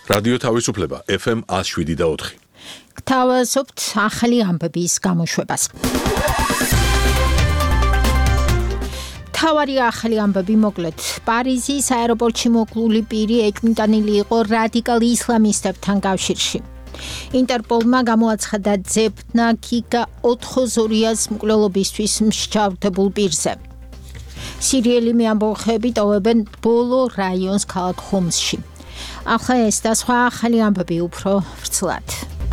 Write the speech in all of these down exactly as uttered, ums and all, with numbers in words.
რადიო თავისუფლება ეფ ემ one oh seven და four. გთავაზობთ ახალი ამბების გამოშვებას. თავარი ახალი ამბები მოკლედ. პარიზის აეროპორტში მოკლული პირი ეკმიტანილი იყო რადიკალ ისლამისტებთან კავშირში. ინტერპოლმა გამოაცხადა ძებნა კიკა ოთხოზორიას მკვლელობისთვის მსჯავრდებულ პირზე. სირიელი მეამბოხები ტოვებენ ბოლო რაიონს ქალაქ ხომსში. ახლა ეს და სხვა ახალი ამბები უფრო ვრცლად.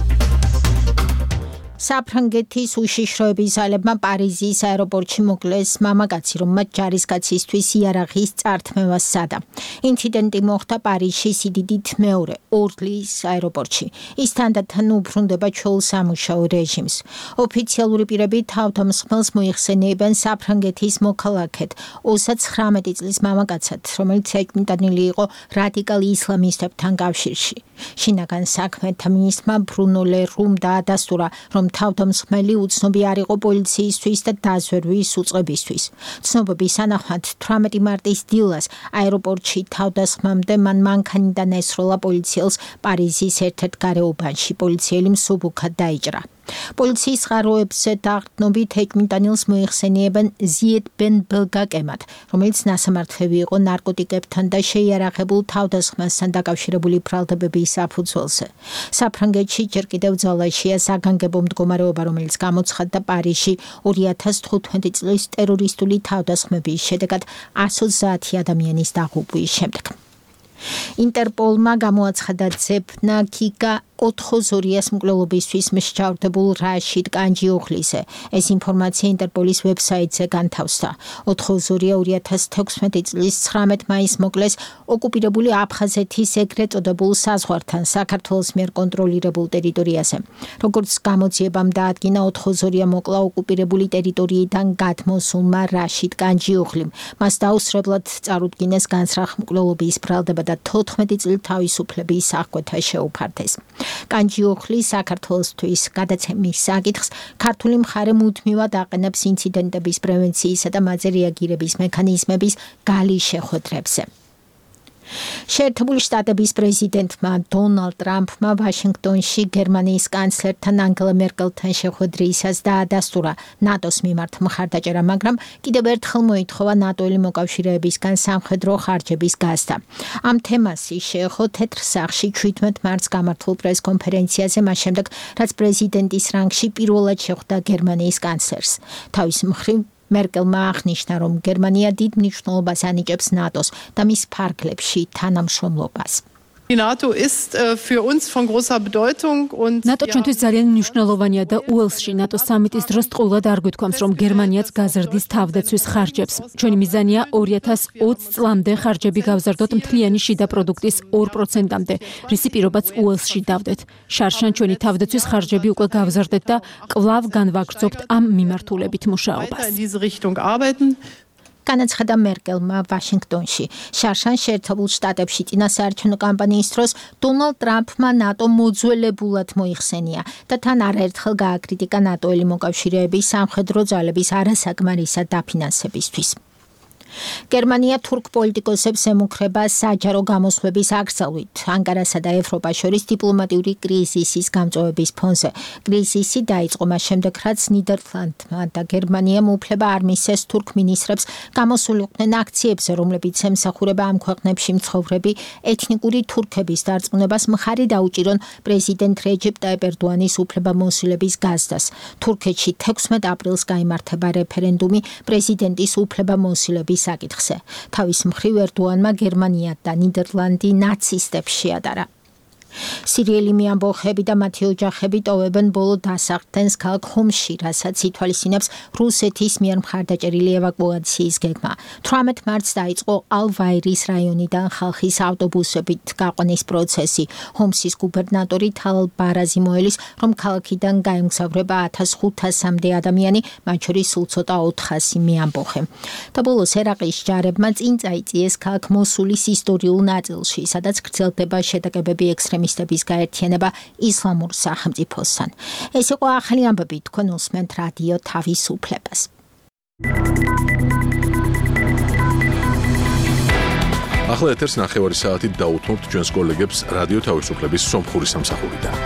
საფრანგეთის უშიშროების ძალებმა პარიზის აეროპორტში მოკლეს მამაკაცი, რომელმაც ჯარისკაცისთვის იარაღის წართმევა სცადა. ინციდენტი მოხდა პარიზში სიდიდით მეორე ორლის აეროპორტში. ის თანდათან უბრუნდება ჩვეულ სამუშაო რეჟიმს. ოფიციალური პირები თავდამსხმელს მოიხსენიებენ საფრანგეთის მოქალაქედ, ოცდათხრამეტი წლის მამაკაცად, რომელიც ეკმიტანილი იყო რადიკალ ისლამისტებთან კავშირში. შინაგან საქმეთა მინისტრმა ბრუნო ლე რუმ დაადასტურა, რომ თავდამსხმელი უცნობი არ იყო პოლიციისთვის და დაზვერვის უწყებისთვის. ცნობების თანახმად თვრამეტი მარტის დილას აეროპორტში თავდასხმამდე მან მანქანიდან ესროლა პოლიციელს პარიზის ერთ-ერთ გარეუბანში. პოლიციელი მსუბუქად დაიჭრა. პოლიციის წყაროებზე დაყრდნობით ეკმიტანილს მოიხსენიებენ ზიედ ბენ ბელგაკემად, რომელიც ნასამართლები იყო ნარკოტიკებთან და შეიარაღებულ თავდასხმასთან დაკავშირებული ბრალდებების საფუძველზე. საფრანგეთში ჯერ კიდევ ძალაშია საგანგებო მდგომარეობა, რომელიც გამოცხადდა პარიზში ორი ათას თხუთმეტი წლის ტერორისტული თავდასხმების შედეგად one hundred twenty ადამიანის დაღუპვის შემდეგ. ინტერპოლმა გამოაცხადა ძებნა კიკა ოთხოზორიას მკვლელობისთვის მსჯავრდებულ რაშიდ კანჯიოხლიზე. ეს ინფორმაცია ინტერპოლის ვებსაიტზე განთავსდა. ოთხოზორია ორი ათას თექვსმეტი წლის ცხრამეტ მაისს მოკლეს ოკუპირებული აფხაზეთის ეგრეთ წოდებულ საზღვართან საქართველოს მიერ კონტროლირებულ ტერიტორიაზე. როგორც გამოძიებამ დაადგინა, ოთხოზორია მოკლა ოკუპირებული ტერიტორიიდან გადმოსულმა რაშიდ კანჯიოხლიმ. მას დაუსრებლად წარუდგინეს განცრახ მკვლელობის ბრალდება და თოთხმეტი წლით თავისუფლების აღკვეთა შეუფარდეს. კანჯიოხლი საქართველოსთვის გადაცემის საკითხს ქართული მხარე მუდმივად აყენებს ინციდენტების პრევენციისა და მათზე რეაგირების მექანიზმების გალის შეხვედრებზე. შეერთებული შტატების პრეზიდენტმა დონალდ ტრამპმა ვაშინგტონში გერმანიის კანცლერთან ანგელა მერკელთან შეხვედრისას დაადასტურა ნატოს მიმართ მხარდაჭერა, მაგრამ კიდევ ერთხელ მოითხოვა ნატოელი მოკავშირეებისგან სამხედრო ხარჯების გაზრდა. ამ თემას შეეხო თეთრ სახლში შვიდმეტ მარტს გამართულ პრესკონფერენციაზე, მას შემდეგ, რაც პრეზიდენტის რანგში პირველად შეხვდა გერმანიის კანცლერს. თავის მხრივ მერკელმა აღნიშნა, რომ გერმანია დიდ მნიშვნელობას ანიჭებს ნატოს და მის ფარგლებში თანამშრომლობას. Die NATO ist äh, für uns von großer Bedeutung und NATO ჩვენთვის ძალიან მნიშვნელოვანია და უელსში NATO სამიტის დროს ტყუილად არ გვითქვამს, რომ გერმანიაც გაზრდის თავდაცვის ხარჯებს. ჩვენი მიზანია ორი ათას ოცი წლამდე ხარჯები გავზარდოთ მთლიანი შიდა პროდუქტის ორ პროცენტამდე, რისი პირობაც უელსში დავდეთ. შარშან ჩვენი თავდაცვის ხარჯები უკვე გავზარდეთ და კვლავ განვაგრძობთ ამ მიმართულებით მუშაობას. განაცხადა მერკელმა ვაშინგტონში. შარშან შეერთებულ შტატებში წინასაარჩევნო კამპანიის დროს დონალდ ტრამპმა ნატო მოძველებულად მოიხსენია და თან არაერთხელ გააკრიტიკა ნატოელი მოკავშირეების სამხედრო ძალების არასაკმარისად დაფინანსებისთვის. გერმანია თურქ პოლიტიკოსებს ემუქრება საჯარო გამოსვლების აკრძალვით ანკარასა და ევროპას შორის დიპლომატიური კრიზისის გამწვავების ფონზე. კრიზისი დაიწყო მას შემდეგ, რაც ნიდერლანდმა და გერმანიამ უფლება არ მისცეს თურქ მინისტრებს გამოსულიყვნენ აქციებზე, რომლებიც ემსახურება ამ ქვეყნებში მცხოვრები ეთნიკური თურქების დარწმუნებას მხარი დაუჭირონ პრეზიდენტ რეჯეპ ტაიპ ერდოანის უფლებამოსილების გაზრდას. თურქეთში თექვსმეტ აპრილს გაიმართება რეფერენდუმი პრეზიდენტის უფლებამოსილების საკითხზე. თავის მხრივ ერდოანმა გერმანია და ნიდერლანდი ნაცისტებს შეადარა. სირიელი მეამბოხები და მათი ოჯახები ტოვებენ ბოლო დასახდენს ქალაქ ხომსში, რასაც ითვალისწინებს რუსეთის მიერ მხარდაჭერილი ევაკუაციის გეგმა. თვრამეტ მარტს დაიწყო ალ-ვაირის რაიონიდან ხალხის ავტობუსებით გაყვანის პროცესი. ჰომსის გუბერნატორი თალალ ბარაზი მოელის, რომ ქალაქიდან გაემგზავრება ათას ხუთასამდე ადამიანი, მათ შორის სულ ცოტა ოთხასი მეამბოხე. და ბოლოს ერაყის ჯარებმა წინ წაიწიეს ქალაქ მოსულის ისტორიულ ნაწილში, სადაც გრძელდება შეტაკებები ექსტრემისტების გაერთიანება ისლამურ სახელმწიფოსთან. ეს იყო ახალი ამბები, თქვენ უსმენთ რადიო თავისუფლებას. ახლა ეთერს ნახევარი საათით დაუთმობთ ჩვენს კოლეგებს რადიო თავისუფლების სომხური სამსახურიდან.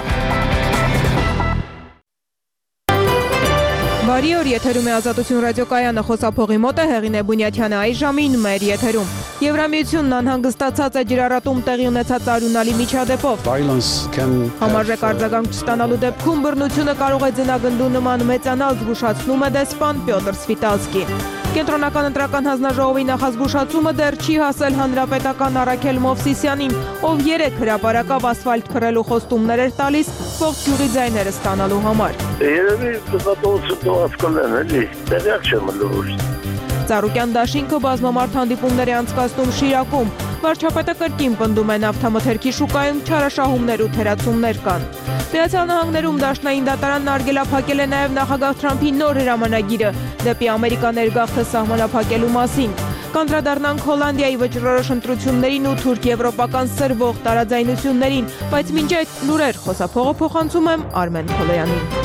Բարի օր, եթերում է Ազատություն ռադիոկայանը, խոսափողի մոտ է Հեղինե Բունյաթյանը, այս ժամին մեր եթերում։ Եվրամիությունն անհանգստացած է ջրառատում տեղի ունեցած արյունալի միջադեպով։ Համարժեք արձագանք չստանալու դեպքում բռնությունը կարող է ձնագնդու նման մեծանալ, զգուշացնում է դեսպան Պյոտր Սվիտալսկի։ Կենտրոնական ընտրական հանձնաժողովի նախազգուշացումը դեռ չի հասել հանրապետական Արաքել Մովսիսյանին, ով երեք հրապարակավ ասֆալտ քռելու խոստումներ էր տալիս ողջ գյուղի ձայները ստանալու համար։ Երևի դպրոցը կլեն էլի, տեղյակ չեմ լուրջ։ Ծառուկյան դաշինքը բազմամարդ հանդիպումներ է անցկացնում Շիրակում։ Վարչապետը կրկին պնդում է նավթամթերքի շուկայում չարաշահումներ ու թերացումներ կան։ Միացյալ Նահանգներում դաշնային դատարանն արգելափակել է նաև նախագահ Թրամփի նոր հրամանագիրը դեպի Ամերիկա ներգաղթը սահմանափակելու մասին։ Կանդրադառնանք Հոլանդիայի վճռորոշ ընտրություններին ու թուրք-եվրոպական սրվող տարաձայնություններին, բայց մինչ այդ լուրեր խոսափողը փոխանցում եմ Արմեն Փոլոյանին։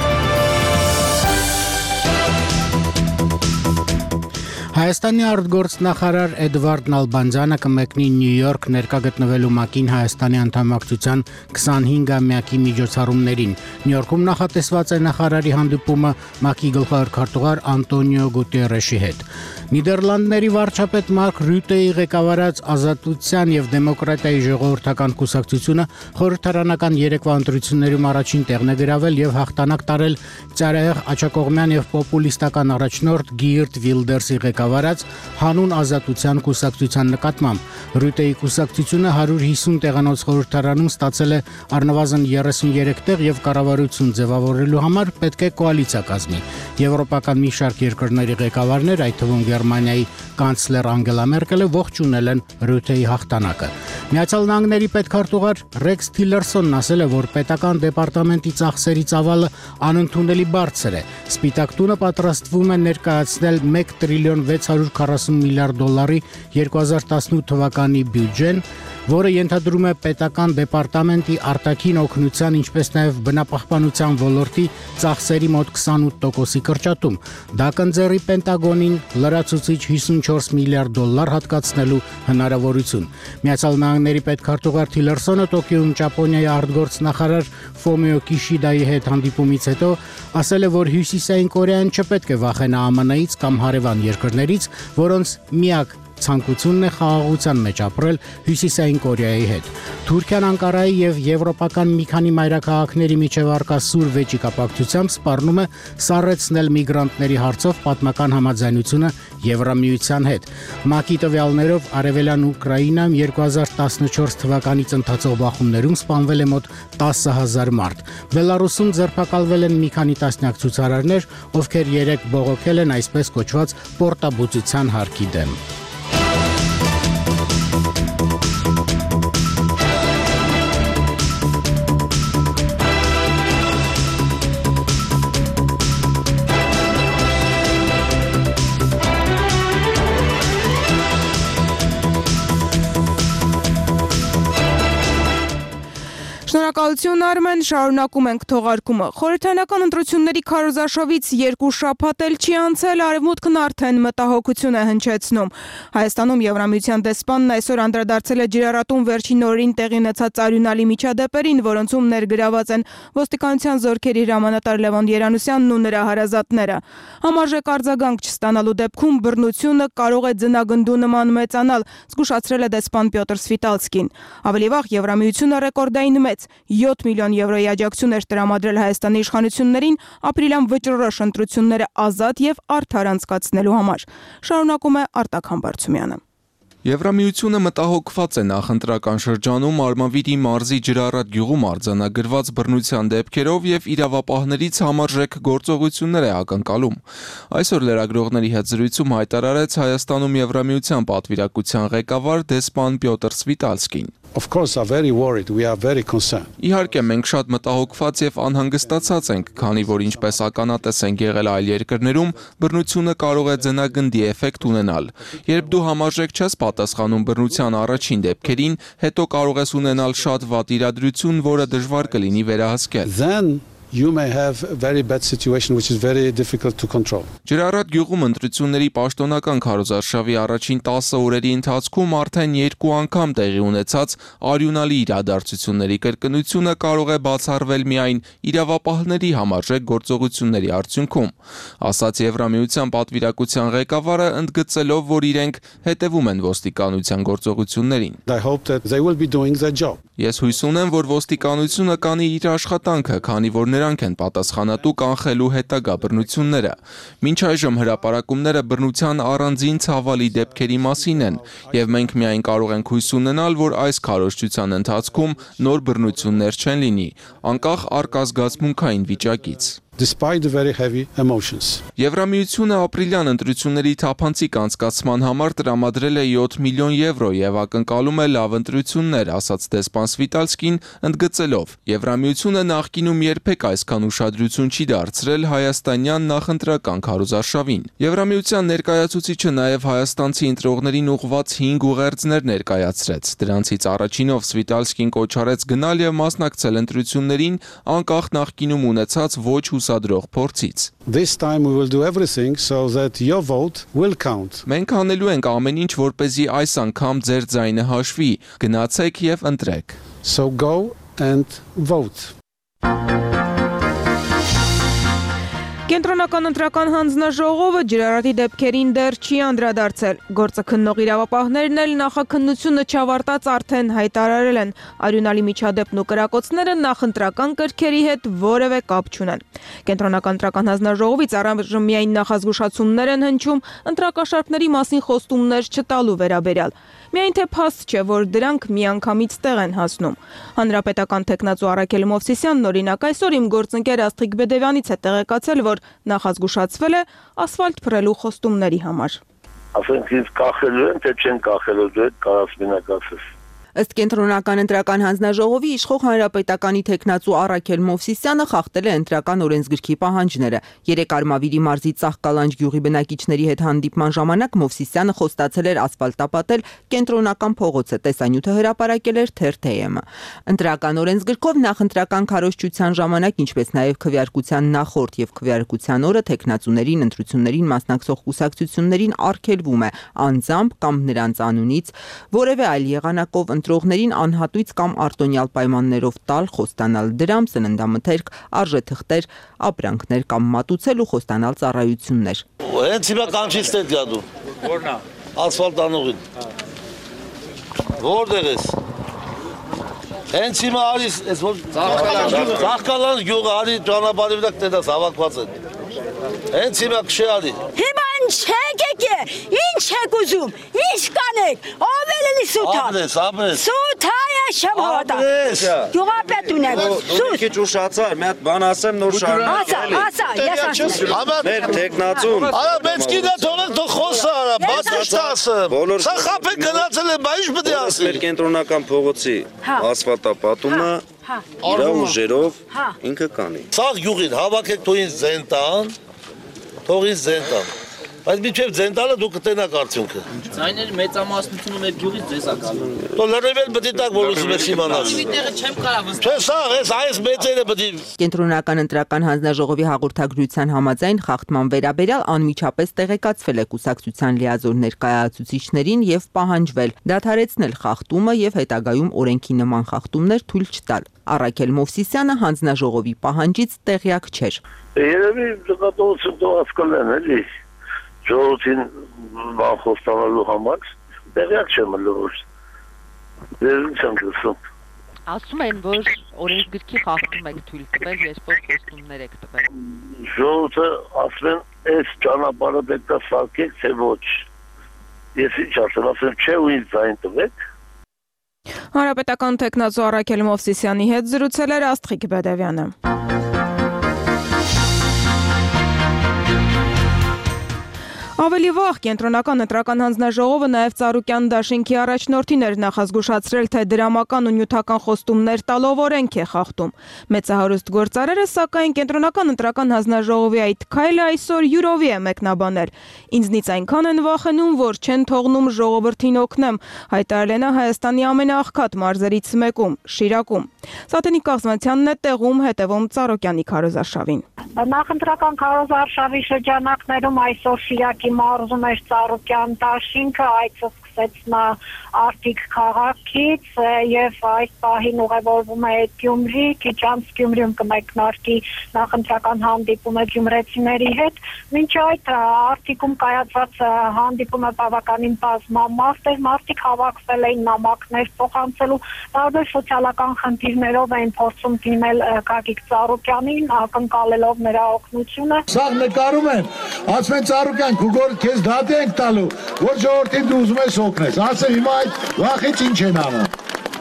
Հայաստանի արտգործնախարար Էդվարդ Նալբանդյանը կմեկնի Նյու Յորք ներկա գտնվելու ՄԱԿ-ին Հայաստանի անդամակցության քսանհինգամյակի միջոցառումներին։ Նյու Յորքում նախատեսված է նախարարի հանդիպումը ՄԱԿ-ի գլխավոր քարտուղար Անտոնիո Գուտերեշի հետ։ Նիդերլանդների վարչապետ Մարկ Ռյուտեի ղեկավարած Ազատության եւ Դեմոկրատիայի ժողովրդական կուսակցությունը խորհրդարանական երեկվա ընտրություններում առաջին տեղն է գրավել եւ հաղթանակ տարել Ծայրահեղ Աչակողմյան եւ պոպուլիստական առաջնորդ Գիրտ Վիլդերսի ղեկավարած Հանուն Ազատության կուսակցության նկատմամբ։ Ռյուտեի կուսակցությունը հարյուր հիսուն տեղանոց խորհրդարանում ստացել է առնվազն երեսուներեք տեղ եւ կառավարություն ձևավորելու համար պետք է կոալիցիա կազմի։ Եվրոպական մի շարք երկրների ղեկավարներ, այդ թվում Գերմանիայի կանցլեր Անգելա Մերկելը ողջունել են Ռյուտեի հաղթանակը։ Միացյալ Նահանգների պետքարտուղար Ռեքս Թիլերսոնն ասել է, որ պետական դեպարտամենտի ծախսերի ծավալը անընդունելի բարձր է։ Սպիտակ տունը պատրաստվում է ներկայացնել մեկ տրիլիոն վեց հարյուր քառասուն միլիարդ դոլարի երկու հազար տասնութ թվականի բյուջեն, որը ենթադրում է պետական դեպարտամենտի արտաքին օգնության, ինչպես նաև բնապահպանության ոլորտի ծախսերի մոտ քսանութ տոկոսի կրճատում։ Դա կընձեռի Պենտագոնին լրացուցիչ հիսունչորս միլիարդ դոլար հատկացնելու հնարավորություն։ Միացյալ Նահանգների պետքարտուղար Թիլերսոնը Տոկիոյում Ճապոնիայի արտգործնախարար Ֆոմիո Կիշիդայի հետ հանդիպումից հետո ասել է, որ Հյուսիսային Կորեան չպետք է վախենա ԱՄՆ-ից կամ հարևան երկրներից, որոնց միակ ցանկությունն է խաղաղության մեջ ապրել Հյուսիսային Կորեայի հետ։ Թուրքիան Անկարայի եւ եվրոպական մի քանի մայրաքաղաքների միջև առկա սուր վեճի կապակցությամբ սպառնում է սառեցնել միգրանտների հարցով պատմական համաձայնությունը Եվրամիության հետ։ ՄԱԿ-ի տվյալներով Արևելյան Ուկրաինայում երկու հազար տասնչորս թվականից ընթացող բախումներում սպանվել է մոտ տասը հազար մարդ։ Բելարուսում ձերբակալվել են մի քանի տասնյակ ցուցարարներ, ովքեր երեք բողոքել են այսպես կոչված պորտաբուծության հարկի դեմ։ Շնորհակալություն Արմեն, շարունակում ենք թողարկումը։ Խորհրդարանական ընտրությունների քարոզարշավից երկու շաբաթ էլ չի անցել, Արևմուտքն արդեն մտահոգություն է հնչեցնում։ Հայաստանում Եվրամիության դեսպանն այսօր անդրադարձել է ջրառատում վերջին օրերին տեղի ունեցած արյունալի միջադեպերին, որոնցում ներգրաված են ոստիկանության զորքերի հրամանատար Լևոն Երանուսյանն ու նրա հարազատները։ Համարժեք արձագանք չստանալու դեպքում բռնությունը կարող է ձնագնդու նման մեծանալ, զգուշացրել է դեսպան Պյոտր Սվիտալսկին։ Ավելի վաղ Եվրամիությունը ռեկորդային մեծ յոթ միլիոն եվրոյի աջակցություն էր տրամադրել Հայաստանի իշխանություններին ապրիլյան վճռորոշ ընտրությունները ազատ եւ արդար անցկացնելու համար։ Շարունակում է Արտակ Համբարձումյանը։ Եվրամիությունը մտահոգված է նախընտրական շրջանում Արմավիրի մարզի ջրառատ գյուղում արձանագրված բռնության դեպքերով եւ իրավապահներից համարժեք գործողություններ է ակնկալում։ Այսօր լրագրողների հետ զրույցում հայտարարեց Հայաստանում Եվրամիության պատվիրակության ղեկավար դեսպան Պյոտր Սվիտալսկին։ Of course are very worried, we are very concerned. Իհարկե մենք շատ մտահոգված եւ անհանգստացած ենք, քանի որ ինչպես ականատես ենք եղել այլ երկրներում, բռնությունը կարող է ձնագնդի էֆեկտ ունենալ։ Երբ դու համարժեք չես պատասխանում բռնության առաջին դեպքերին, հետո կարող ես ունենալ շատ վատ իրադրություն, որը դժվար կլինի վերահսկել։ Then you may have a very bad situation which is very difficult to control. Ջրառատ գյուղում ընտրությունների պաշտոնական քարոզարշավի առաջին տասը օրերի ընթացքում արդեն երկու անգամ տեղի ունեցած արյունալի իրադարձությունների կրկնությունը կարող է բացառվել միայն իրավապահների համարժեք գործողությունների արդյունքում, ասաց Եվրամիության պատվիրակության ղեկավարը, ընդգծելով, որ իրենք հետևում են ոստիկանության գործողություններին։ I hope that they will be doing their job. Ես հույս ունեմ, որ ոստիկանությունը կանի իր աշխատանքը, քանի որ նրանք են պատասխանատու կանխելու հետագա բռնությունները։ Մինչ այժմ հրապարակումները բռնության առանձին ցավալի դեպքերի մասին են, եւ մենք միայն կարող ենք հույս ունենալ, որ այս քարոզչության ընթացքում նոր բռնություններ չեն լինի, անկախ արկազգացմունքային վիճակից։ Despite the very heavy emotions. Եվրամիությունը ապրիլյան ընտրությունների թափանցիկ անցկացման համար տրամադրել է յոթ միլիոն եվրո եւ ակնկալում է լավ ընտրություններ, ասաց դեսպան Սվիտալսկին, ընդգծելով. Եվրամիությունը նախկինում երբեք այսքան ուշադրություն չի դարձրել հայաստանյան նախընտրական քարոզարշավին։ Եվրամիության ներկայացուցիչը նաեւ հայաստանցի ընտրողներին ուղղված հինգ ուղերձներ ներկայացրեց։ Դրանցից առաջինով Սվիտալսկին կոչ արեց գնալ եւ մասնակցել ընտրություններին, անկախ նախկինում ունեցած ոչ ուսադրող փորձից։ This time we will do everything so that your vote will count. Մենք անելու ենք ամեն ինչ, որպեսզի այս անգամ ձեր ձայնը հաշվի։ Գնացեք եւ ընտրեք։ So go and vote. Կենտրոնական ընտրական հանձնաժողովը ջրառատի դեպքերին դեռ չի անդրադարձել։ Գործը քննող իրավապահներն էլ նախաքննությունը չավարտած արդեն հայտարարել են, արյունալի միջադեպն ու կրակոցները նախընտրական կրքերի հետ որևէ կապ չունեն։ Կենտրոնական ընտրական հանձնաժողովից առայժմ միայն նախազգուշացումներ են հնչում ընտրակաշառքների մասին խոստումներ չտալու վերաբերյալ։ Միայն թե փաստ չէ, որ դրանք միանգամից տեղ են հասնում։ Հանրապետական տեխնացու Արաքել Մովսիսյանն օրինակ այսօր իմ գործընկեր Աստղիկ Բեդևյանից է տեղեկացել, որ նախազգուշացվել է ասֆալտ փռելու խոստումների համար։ Ասենք ինձ կախելու են, թե չեն կախելու, դու եք կարաս մինակացես։ Ըստ Կենտրոնական ընտրական հանձնաժողովի իշխող հանրապետականի տեխնացու Արաքել Մովսիսյանը խախտել է ընտրական օրենսգրքի պահանջները։ Երեկ Արմավիրի մարզի Ծաղկալանջ գյուղի բնակիչների հետ հանդիպման ժամանակ Մովսիսյանը խոստացել էր ասֆալտապատել կենտրոնական փողոցը, տեսանյութը հրապարակել էր Թերթեյ-ը։ Ընտրական օրենսգրքով նախընտրական քարոզչության ժամանակ, ինչպես նաև քվեարկության նախորդ եւ քվեարկության օրը տեխնացուներին ընտրություններին մասնակցող կուսակցություններին արգելվում է անձամբ կամ նրանց անունից որևէ այլ եղանակով ընտրողներին անհատույց կամ արտոնյալ պայմաններով տալ, խոստանալ դրամ, սննդամթերք, արժեթղթեր, ապրանքներ կամ մատուցել ու խոստանալ ծառայություններ։ Հենց հիմա կանչից տետ գա դու։ Որն է։ Ասֆալտանողին։ Որտեղ ես։ Հենց հիմա արի, ես որ Ծաղկալանջ գյուղը արի ճանապարհի վրա տետաս հավաքված են։ Հենց հիմա քշի արի։ Հիմա ինչ եք է, ինչ եք ուզում, ինչ կանեք, ավելի սուտ է։ Ապրես, ապրես։ Սուտ է, ես չեմ հավատա։ Գյուղապետ ունեք, սուտ։ Քիչ ուշացար, մի հատ բան ասեմ, նոր շարունակել։ Ասա, ասա, ես ասում։ Մեր տեխնացուն։ Արա մեծ կինը թողեք թող խոսա, արա, բաց ճիշտ ասեմ։ Սա խափեք գնացել են, բա ինչ պետք է ասի։ Մեր կենտրոնական փողոցի ասֆալտապատումը իր ուժերով ինքը կանի։ Սա գյուղին հավաքեք թող ինձ զեն տան, թող ինձ զեն տան։ Բայց միջև ձենտալը դու կտենակ արդյունքը։ Ձայների մեծամասնությունը մեր գյուղից ձեզ է գալու։ Դու լրիվել պետք է տակ բոլորս մեր իմանաս։ Մի տեղը չեմ կարող վստահ։ Չէ, սա այս այս մեծերը պետք է։ Կենտրոնական ընտրական հանձնաժողովի հաղորդագրության համաձայն խախտման վերաբերյալ անմիջապես տեղեկացվել է կուսակցության լիազոր ներկայացուցիչներին եւ պահանջվել դադարեցնել խախտումը եւ հետագայում օրենքի նման խախտումներ թույլ չտալ։ Արաքել Մովսիսյանը հանձնաժողովի պահանջից տեղյակ չէր։ Երևի դատողություն դոաց կլեն էլի։ Ժողովրդին բան խոստանալու համար տեղյակ չեմ լուրջ։ Դերում չեմ լսում։ Ասում են, որ օրենսգրքի խախտում եք թույլ տվել, եսպոր խոստումներ եք տվել։ Ժողովուրդը ասում են, այս ճանապարհը պետք է սարքեք, թե ոչ։ Ես ինչ ասեմ, ասեմ, չէ ու ինձ այն տվեք։ Հանրապետական տեխնացու Արաքել Մովսիսյանի հետ զրուցել էր Աստղիկ Բեդևյանը։ Ավելի վաղ կենտրոնական ընտրական հանձնաժողովը նաև Ծառուկյան դաշինքի առաջնորդին էր նախազգուշացրել, թե դրամական ու նյութական խոստումներ տալով օրենք է խախտում։ Մեծահարուստ գործարարը, սակայն կենտրոնական ընտրական հանձնաժողովի այդ քայլը այսօր յուրովի է մեկնաբանել։ Ինձնից այնքան են վախենում, որ չեն թողնում ժողովրդին օգնեմ, հայտարարել է Հայաստանի ամենաաղքատ մարզերից մեկում՝ Շիրակում։ Սատենիկ Կաղզմանյանն է տեղում հետևում Ծառուկյանի քարոզարշավին։ Նախընտրական քարոզարշավի շրջանակներում այսօր Շիրակի մարզում էր Ծառուկյան դաշինքը, այցը սկսեց նա Արտիկ քաղաքից եւ այս պահին ուղևորվում է Գյումրի, քիչ անց Գյումրիում կմեկնարկի նախընտրական հանդիպումը գյումրեցիների հետ։ Մինչ այդ Արտիկում կայացած հանդիպումը բավականին բազմամարդ էր, մարդիկ հավաքվել էին նամակներ փոխանցելու, տարբեր սոցիալական խնդիրներով էին փորձում դիմել Գագիկ Ծառուկյանին, ակնկալելով նրա օգնությունը։ Սա նկարում են, ասում են Ծառուկյան, քո գոր քեզ դատի ենք տալու, որ ժողովրդին դու ուզում ես օգնես, ասեմ հիմա այդ վախից ինչ են անում։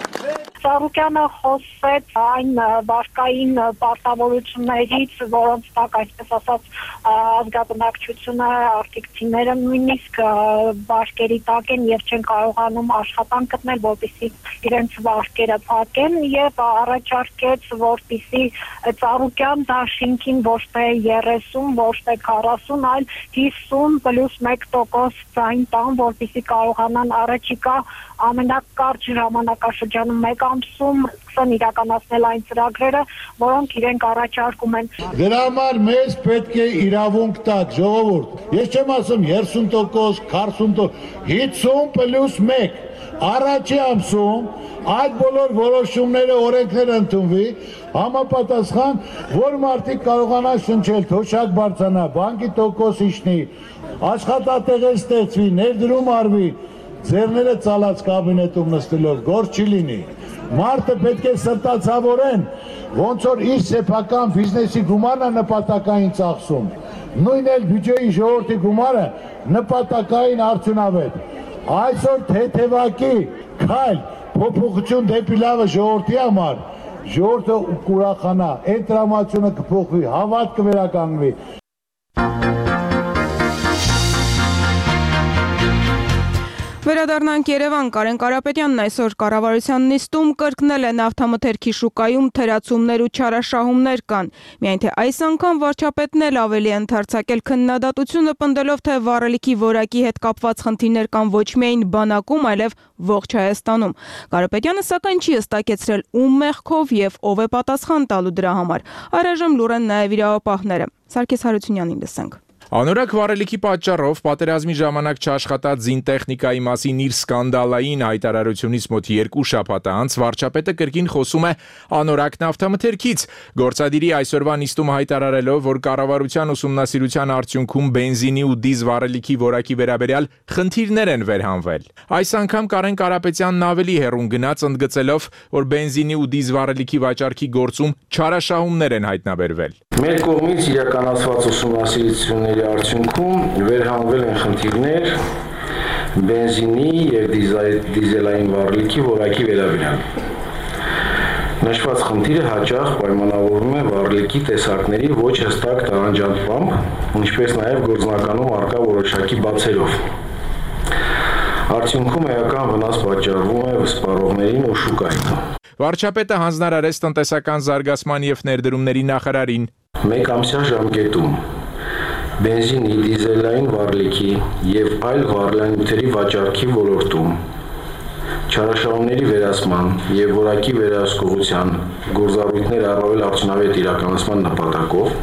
Ծառուկյանը խոսեց այն վարկային պարտավորություններից, որոնց տակ, այսպես ասած, ազգաբնակչությունը, արտիկցիները նույնիսկ վարկերի տակ են եւ չեն կարողանում աշխատանք գտնել, որպեսզի իրենց վարկերը փակեն, եւ առաջարկեց, որպեսզի Ծառուկյան դաշինքին ոչ թե երեսուն, ոչ թե քառասուն, այլ հիսուն պլյուս մեկ տոկոս ձայն տան, որպեսզի կարողանան առաջիկա ամենակարճ ժամանակաշրջանում մեկ ամսում սկսեն իրականացնել այն ծրագրերը, որոնք իրենք առաջարկում են։ Դրա համար մեզ պետք է իրավունք տաք, ժողովուրդ։ Ես չեմ ասում երեսուն տոկոս, քառասուն տոկոս, հիսուն պլյուս մեկ։ Առաջի ամսում այդ բոլոր որոշումները, օրենքները ընդունվի, համապատասխան, որ մարդիկ կարողանան շնչել, թոշակ բարձրանա, բանկի տոկոս իջնի, աշխատատեղեր ստեղծվի, ներդրում արվի, ձեռները ծալած կաբինետում նստելով, գործ չի լինի։ Մարդը պետք է սրտացավորեն, ոնց որ իր սեփական բիզնեսի գումարն է նպատակային ծախսում։ Նույն էլ բյուջեի ժողովրդի գումարը նպատակային արդյունավետ։ Այսօր թեթևակի քայլ փոփոխություն դեպի լավը ժողովրդի համար, ժողովուրդը կուրախանա, այդ տրամադրությունը կփոխվի, հավատ կվերականգնվի։ Վերադառնանք Երևան, Կարեն Կարապետյանն այսօր կառավարության նիստում կրկնել է նավթամթերքի շուկայում թերացումներ ու չարաշահումներ կան։ Միայն թե այս անգամ վարչապետն էլ ավելի ընդարձակել քննադատությունը, պնդելով, թե վառելիքի որակի հետ կապված խնդիրներ կան ոչ միայն բանակում, այլև ողջ Հայաստանում։ Կարապետյանը սակայն չի հստակեցրել ում մեղքով եւ ով է պատասխան տալու դրա համար։ Առայժմ լուր են նաեւ իրավապահները։ Սարգիս Հարությունյանին լսենք։ Անորակ վառելիքի պատճառով պատերազմի ժամանակ չաշխատած զինտեխնիկայի մասին իր սկանդալային հայտարարությունից մոտ երկու շաբաթ անց վարչապետը կրկին խոսում է անորակ նավթամթերքից, գործադիրի այսօրվա նիստում հայտարարելով, որ կառավարության ուսումնասիրության արդյունքում բենզինի ու դիզ վառելիքի որակի վերաբերյալ խնդիրներ են վերհանվել։ Այս անգամ Կարեն Կարապետյանն ավելի հեռուն գնաց, ընդգծելով, որ բենզինի ու դիզ վառելիքի վաճառքի գործում չարաշահումներ են հայտնաբերվել։ Մեր կողմից իրականացված ուսումնասիրությունների արդյունքում վերհանվել են խնդիրներ բենզինի եւ դիզելային վառելիքի որակի վերաբերյալ։ Նշված խնդիրը հաճախ պայմանավորվում է վառելիքի տեսակների ոչ հստակ տարանջատմամբ, ինչպես նաեւ գործնականում առկա որոշակի բացերով։ Արդյունքում էական վնաս պատճառվում է սպառողներին ու շուկային։ Վարչապետը հանձնարարեց տնտեսական զարգացման եւ ներդրումների նախարարին մեկ ամսյա ժամկետում բենզինի, դիզելային վառելիքի եւ այլ վառելանյութերի վաճառքի ոլորտում չարաշահումների վերացման եւ որակի վերահսկողության գործառույթներ առավել արդյունավետ իրականացման նպատակով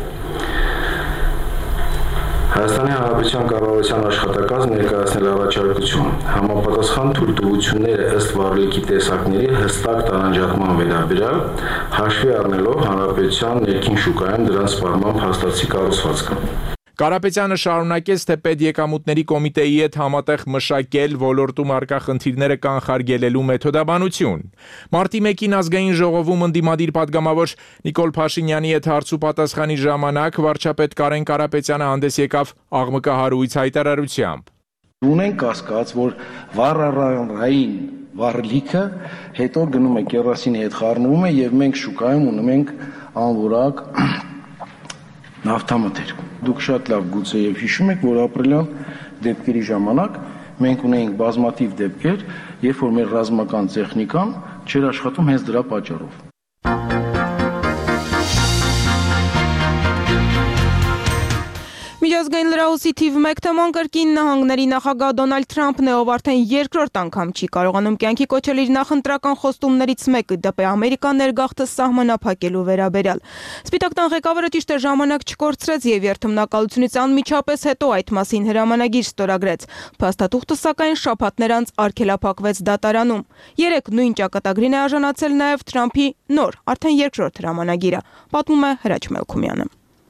Հայաստանի Հանրապետության կառավարության աշխատակազմ ներկայացնել առաջարկություն համապատասխան թույլտվությունները ըստ վառելիքի տեսակների հստակ տարանջատման վերաբերյալ հաշվի առնելով Հանրապետության ներքին շուկայում դրանց սպառման փաստացի կառուցվածքը։ Կարապետյանը շարունակեց, թե պետեկամուտների կոմիտեի հետ համատեղ մշակել ոլորտում առկա խնդիրները կանխարգելելու մեթոդաբանություն։ Մարտի մեկին ազգային ժողովում ընդդիմադիր պատգամավոր Նիկոլ Փաշինյանի հետ հարցու պատասխանի ժամանակ վարչապետ Կարեն Կարապետյանը հանդես եկավ աղմկահարույց հայտարարությամբ։ Ունենք կասկած, որ վառարային վառելիքը հետո գնում է կերոսինի հետ խառնվում է եւ մենք շուկայում ունում ենք անորակ նավթամթերք։ Դուք շատ լավ գուցե եւ հիշում եք, որ ապրիլյան դեպքերի ժամանակ մենք ունեինք բազմաթիվ դեպքեր, երբ որ մեր ռազմական տեխնիկան չէր աշխատում հենց դրա պատճառով։ Միջազգային լրահոսի թիվ մեկ թեման կրկին նահանգների նախագահ Դոնալդ Թրամփն է, ով արդեն երկրորդ անգամ չի կարողանում կյանքի կոչել իր նախընտրական խոստումներից մեկը՝ ԴՊ Ամերիկա ներգաղթը սահմանափակելու վերաբերյալ։ Սպիտակ տան ղեկավարը ճիշտ է ժամանակ չկորցրեց եւ երթմնակալությունից անմիջապես հետո այդ մասին հրամանագիր ստորագրեց։ Փաստաթուղթը սակայն շաբաթներ անց արգելափակվեց դատարանում։ Երեք նույն ճակատագրին է արժանացել նաեւ Թրամփի նոր, արդեն երկրորդ հրամանագիրը, պատմում է Հրաչ Մելքումյանը։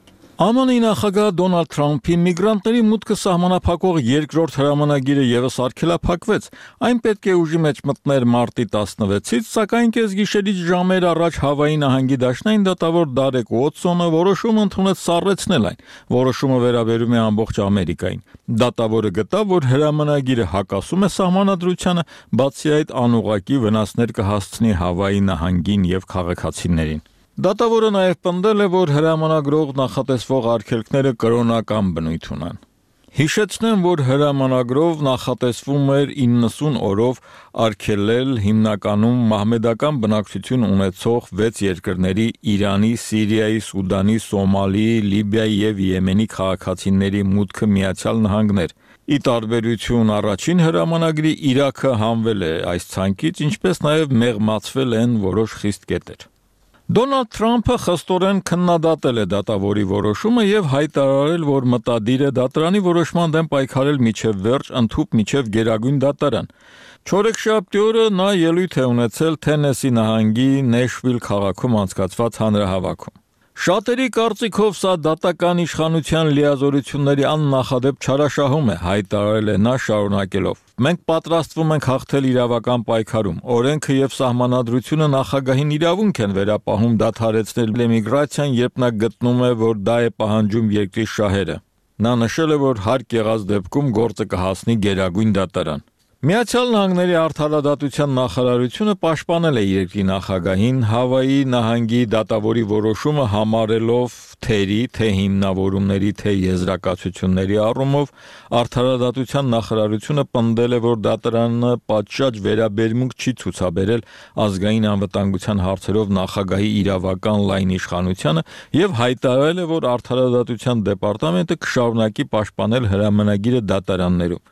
ԱՄՆ-ի նախագահ Դոնալդ Թրամփի միգրանտների մուտքը սահմանափակող երկրորդ հրամանագիրը եւս արգելափակվեց։ Այն պետք է ուժի մեջ մտներ մարտի տասնվեցից, սակայն կեսգիշերից ժամեր առաջ Հավայի նահանգի դաշնային դատավոր Դարեկ Ուոտսոնը որոշում ընդունեց սառեցնել այն։ Որոշումը վերաբերում է ամբողջ Ամերիկային։ Դատավորը գտավ, որ հրամանագիրը հակասում է սահմանադրությանը, բացի այդ անուղղակի վնասներ կհասցնի Հավայի նահանգին եւ քաղաքացիներին։ Դատավորը նաև պնդել է, որ հրամանագրող նախատեսվող արգելքները կրոնական բնույթ ունեն։ Հիշեցնեմ, որ հրամանագրով նախատեսվում էր իննսուն օրով արգելել հիմնականում մահմեդական բնակչություն ունեցող վեց երկրների Իրանի, Սիրիայի, Սուդանի, Սոմալիի, Լիբիայի եւ Եմենի քաղաքացիների մուտքը Միացյալ Նահանգներ։ Ի տարբերություն առաջին հրամանագրի Իրաքը հանվել է այս ցանկից, ինչպես նաև մեղմացվել են որոշ խիստ կետեր։ Դոնալդ Թրամփը խստորեն քննադատել է դատավորի որոշումը եւ հայտարարել, որ մտադիր է դատարանի որոշման դեմ պայքարել մինչեւ վերջ, ընդհուպ մինչեւ գերագույն դատարան։ Չորեքշաբթի օրը նա ելույթ է ունեցել Թենեսի նահանգի Նեշվիլ քաղաքում անցկացված հանրահավաքում։ Շատերի կարծիքով սա դատական իշխանության լիազորությունների աննախադեպ չարաշահում է, հայտարարել է նա շարունակելով. Մենք պատրաստվում ենք հաղթել իրավական պայքարում։ Օրենքը եւ սահմանադրությունը նախագահին իրավունք են վերապահում դադարեցնել էմիգրացիան, երբ նա գտնում է, որ դա է պահանջում երկրի շահերը։ Նա նշել է, որ հարկ եղած դեպքում գործը կհասնի գերագույն դատարան։ Միացյալ Նահանգների արդարադատության նախարարությունը պաշտպանել է երկրի նախագահին Հավայի նահանգի դատավորի որոշումը համարելով թերի, թե հիմնավորումների, թե եզրակացությունների առումով արդարադատության նախարարությունը պնդել է, որ դատարանը պատշաճ վերաբերմունք չի ցուցաբերել ազգային անվտանգության հարցերով նախագահի իրավական լայն իշխանությանը եւ հայտարարել է, որ արդարադատության դեպարտամենտը կշարունակի պաշտպանել հրամանագիրը դատարաններում։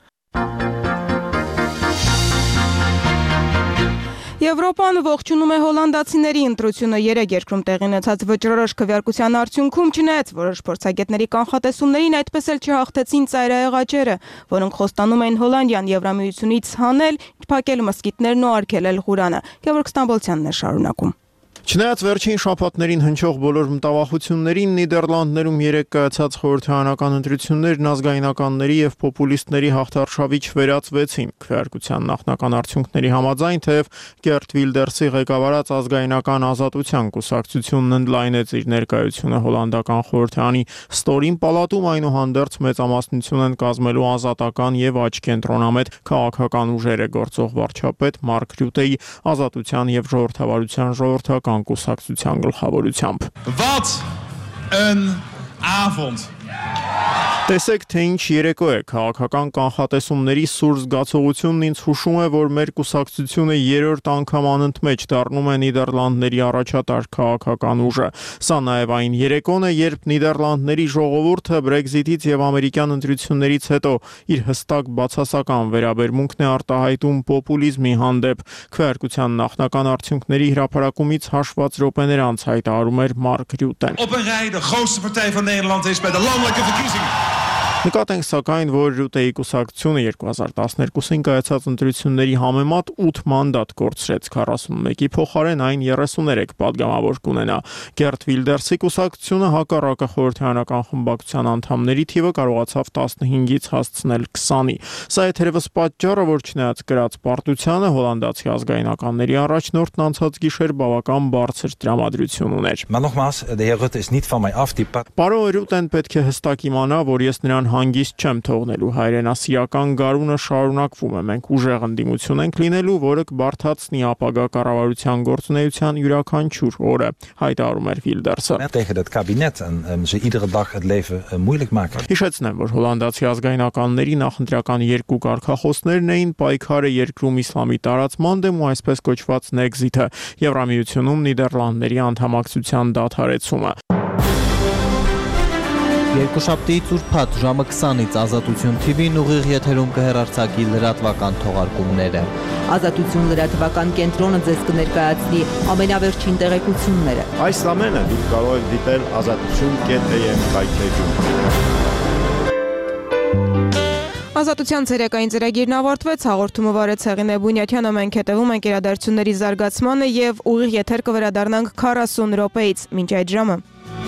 Եվրոպան ողջունում է հոլանդացիների ընտրությունը երեք երկրում տեղի ունեցած վճռորոշ քվեարկության արդյունքում, չնայած որոշ փորձագետների կանխատեսումներին, այդպես էլ չհաղթեցին ծայրահեղ աճերը, որոնք խոստանում էին Հոլանդիան Եվրամիությունից հանել, փակել մզկիթներն ու արգելել Ղուրանը։ Գևորգ Ստամբոլցյանն է շարունակում։ Չնայած վերջին շաբաթներին հնչող բոլոր մտավախություններին, Նիդերլանդներում երեկ կայացած խորհրդարանական ընտրություններն ազգայնականների եւ պոպուլիստների հաղթարշավի չվերածվեցին։ Քվեարկության նախնական արդյունքների համաձայն, թեև Գերտ Վիլդերսի ղեկավարած ազգայնական ազատության կուսակցությունն ընդլայնեց իր ներկայությունը հոլանդական խորհրդարանի ստորին պալատում, այնուհանդերձ մեծամասնություն են կազմելու ազատական եւ աչքենտրոնամետ քաղաքական ուժերը գործող վարչապետ Մարկ Ռյուտեի ազատության եւ ժողովրդավարության ժողովրդական կուսակցության գլխավորությամբ։ Wat een avond. Տեսեք, թե ինչ երեկո է, քաղաքական կանխատեսումների սուր զգացողությունն ինձ հուշում է, որ մեր կուսակցությունը երրորդ անգամ անընդմեջ դառնում է Նիդերլանդների առաջատար քաղաքական ուժը։ Սա նաև այն երեկոն է, երբ Նիդերլանդների ժողովուրդը Brexit-ից եւ ամերիկյան ընտրություններից հետո իր հստակ բացասական վերաբերմունքն է արտահայտում պոպուլիզմի հանդեպ։ Քվեարկության նախնական արդյունքների հրապարակումից հաշված րոպեներ անց հայտարարում էր Մարկ Ռյուտեն։ Op een rij de grootste partij van Nederland is bij de landelijke verkiezingen. Նկատենք սակայն, որ Ռյուտեի կուսակցությունը երկու հազար տասներկուսին կայացած ընտրությունների համեմատ ութ մանդատ կորցրեց, քառասունմեկի փոխարեն այն երեսուներեք պատգամավոր կունենա։ Գերտ Վիլդերսի կուսակցությունը հակառակը խորհրդարանական խմբակցության անդամների թիվը կարողացավ տասնհինգից հասցնել քսանի։ Սա է թերևս պատճառը, որ չնայած կրած պարտությանը հոլանդացի ազգայնականների առաջնորդն անցած գիշեր բավական բարձր տրամադրություն ուներ։ Maar nogmaals, de heer Rutte is niet van mij af. Die Պարոն Ռյուտեն պետք է հստակ իմանա, որ ես նրան հանգիստ չեմ թողնելու, հայրենասիրական գարունը շարունակվում է, մենք ուժեղ ընդդիմություն ենք լինելու, որը կբարդացնի ապագա կառավարության գործունեության յուրաքանչյուր օրը, հայտարարում էր Վիլդերսը։ Tegen het kabinet en um, ze iedere dag het leven uh, moeilijk maken. Հիշեցնեմ, որ հոլանդացի ազգայնականների նախընտրական երկու կարգախոսներն էին պայքարը երկրում իսլամի տարածման դեմ ու այսպես կոչված Nexit-ը, Եվրամիությունում Նիդերլանդների անդամակցության դադարեցումը։ Երկուշաբթիից ուրբաթ ժամը քսանից Ազատություն թի վին ուղիղ եթերում կհեռարձակի լրատվական թողարկումները։ Ազատություն լրատվական կենտրոնը ձեզ կներկայացնի ամենավերջին տեղեկությունները։ Այս ամենը դուք կարող եք դիտել ազատություն.am կայքէջում։ Ազատության ցերեկային ծրագիրն ավարտվեց, հաղորդումը վարեց Հեղինե Բունյաթյանը, մենք հետևում ենք իրադարձությունների զարգացմանը եւ ուղիղ եթեր կվերադառնանք քառասուն րոպեից, մինչ այդ ժամը։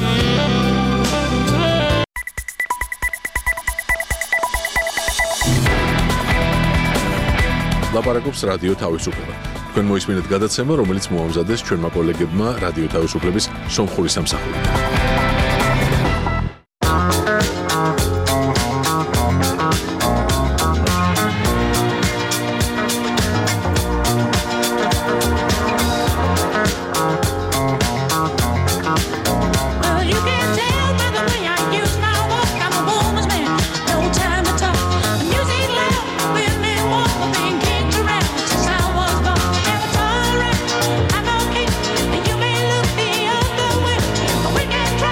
Լապարակობს ռադիո თავისუფლება. Თქვენ მოისმინეთ გადაცემა, რომელიც მოამზადეს ჩვენმა კოლეგებმა რადიო თავისუფლების სომხური სამსახურით. We can try.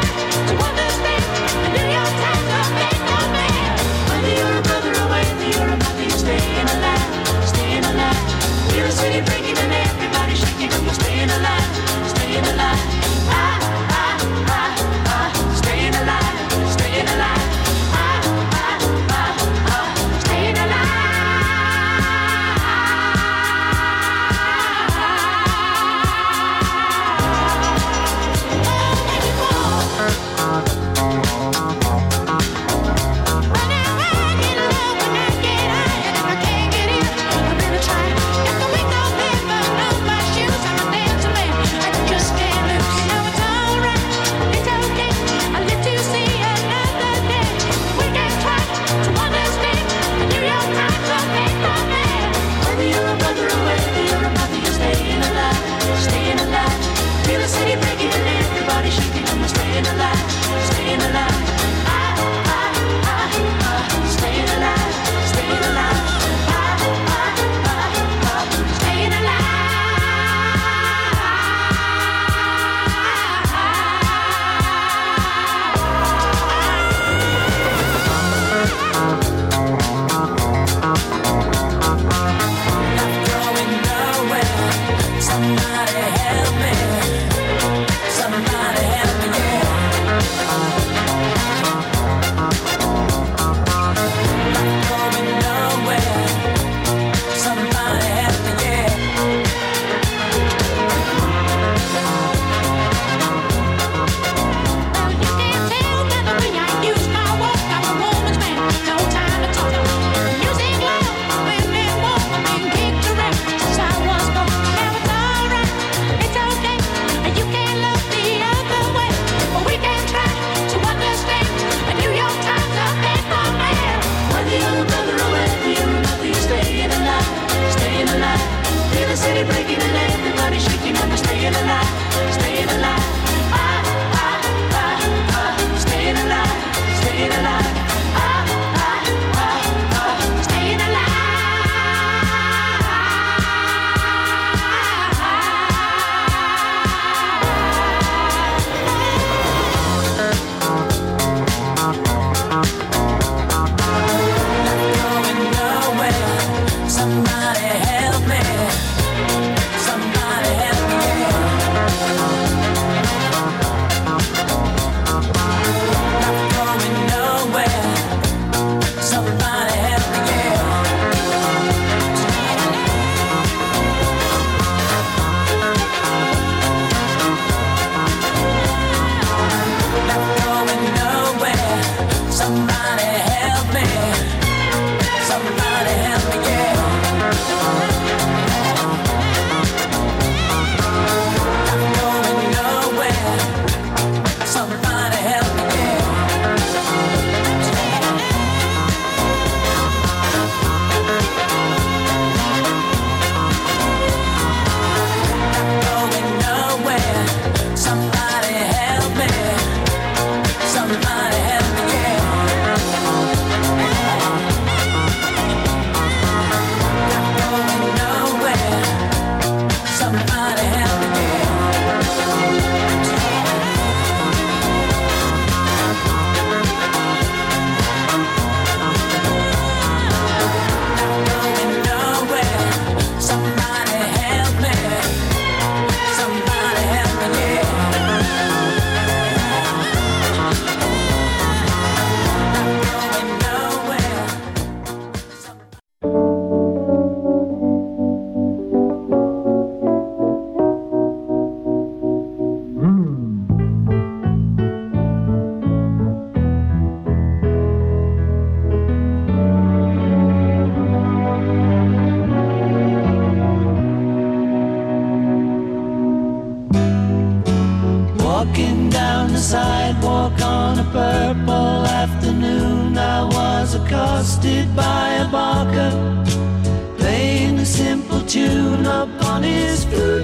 Barker, playing a simple tune upon his flute.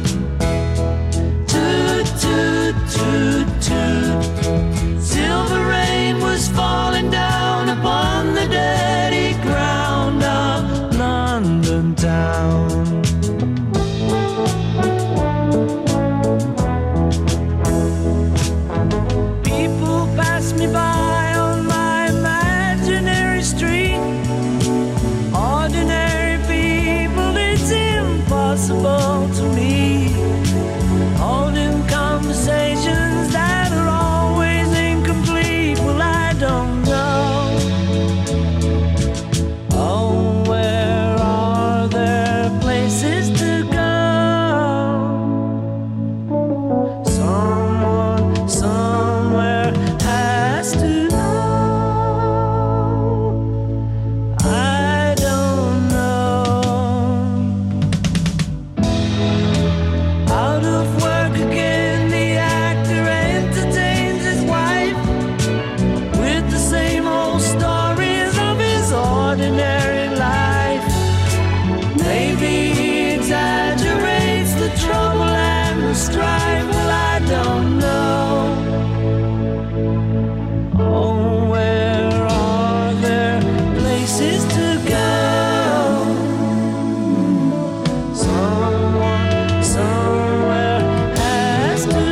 Toot, toot, toot, toot. Silver rain was falling down upon the dirty ground of London town. People pass me by on my imaginary street. Ordinary people, it's impossible to meet. Holding conversations that are always incomplete. Well, I don't know. Oh, where are there places to go? Someone, somewhere has to know. I don't know. Out of work again, the actor entertains his wife with the same old stories of his ordinary life. Maybe he exaggerates the trouble and the strife. Well, I don't know. Oh, where are there places to go? Someone, somewhere has to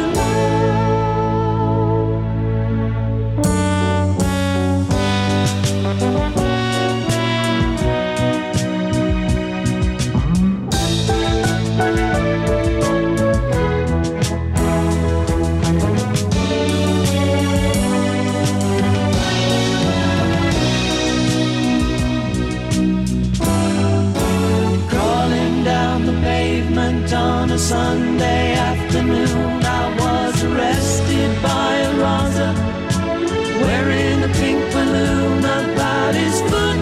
crawling down the pavement on a Sunday afternoon. I was arrested by a Raza wearing a pink balloon about his foot.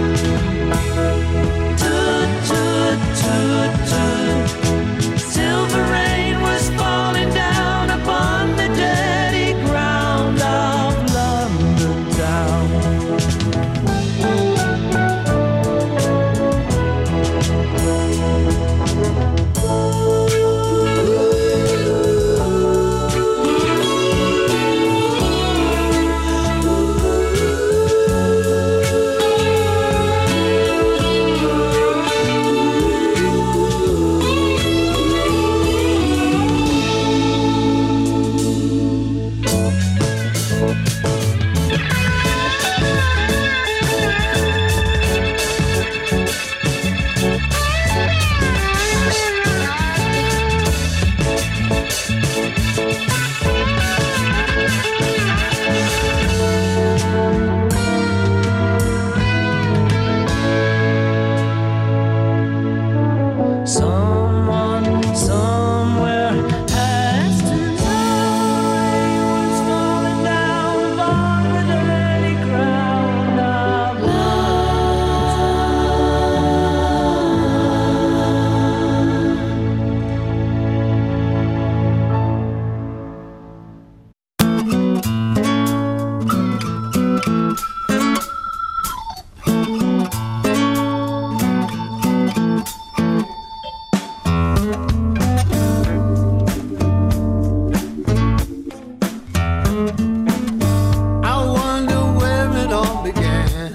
Toot, toot, toot, toot. Silver rain was falling down upon the dirty ground of London town. Someone, somewhere has to know. Rain was falling down upon the dirty ground of I wonder where it all began.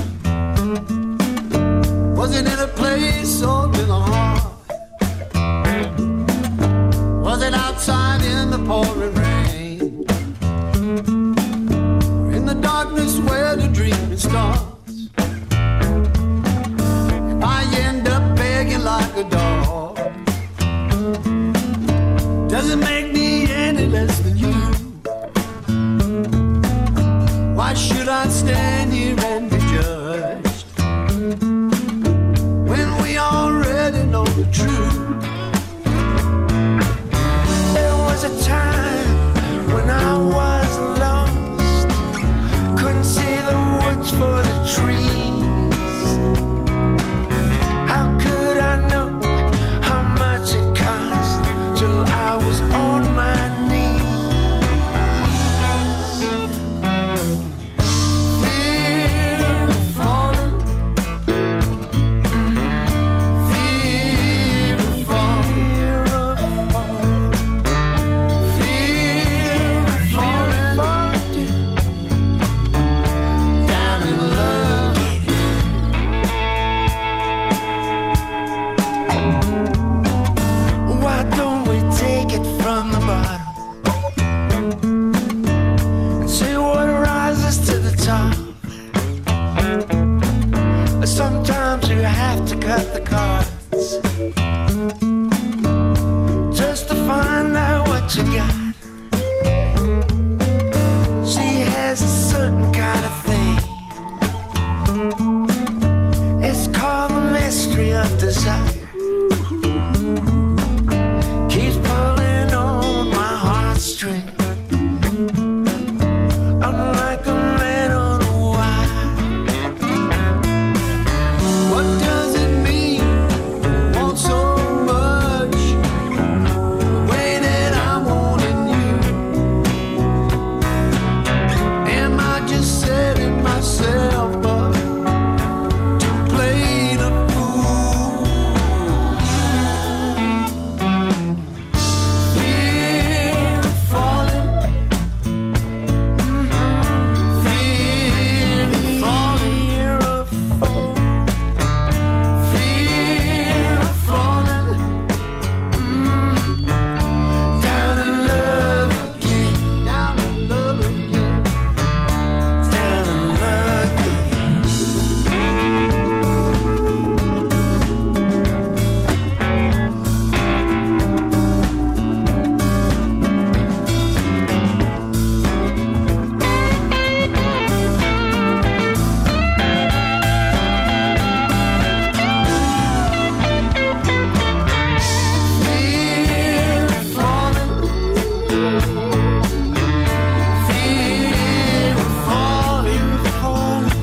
Was it in a place or in a heart? Was it outside in the pouring rain? Or in the darkness where the dreaming starts? If I end up begging like a dog, does it make me any less than you? Why should I stand here and be judged when we already know the truth? There was a time when I was lost, couldn't see the woods for the trees. How could I know how much it cost till I was on my knees? Fear of falling you have to cut the cards just to find out what you got. She has a certain kind of thing. It's called the mystery of desire. Keeps pulling on my heartstring. I'm like a man on a wire. What does it mean? Want so much, the way that I'm wanting you. Am I just setting myself up to play the fool? Fear of falling, fear of falling, fear of falling, fear of falling, down in love again, down in love again, down in love again. Fear of falling, fear of falling, falling,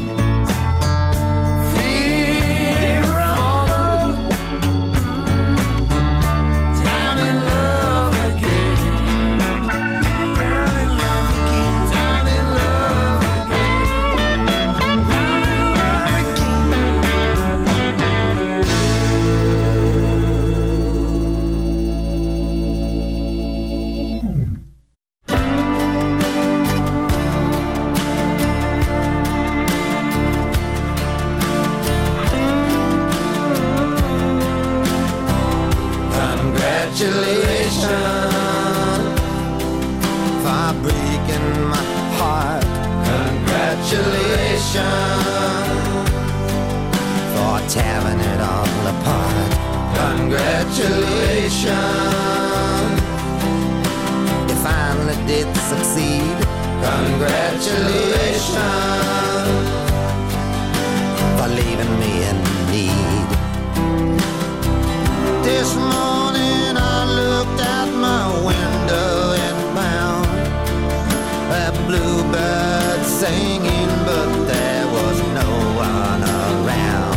fear of falling, down in love again, down in love again, down in love again, down in love Congratulations for breaking my heart. Congratulations for tearing it all apart. Congratulations, you finally did succeed. Congratulations for leaving me in need. This morning I looked out my window and found a bluebird singing, but there was no one around.